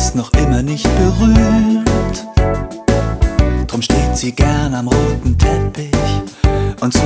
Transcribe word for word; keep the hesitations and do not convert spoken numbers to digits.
ist noch immer nicht berührt. Drum steht sie gern am roten Teppich und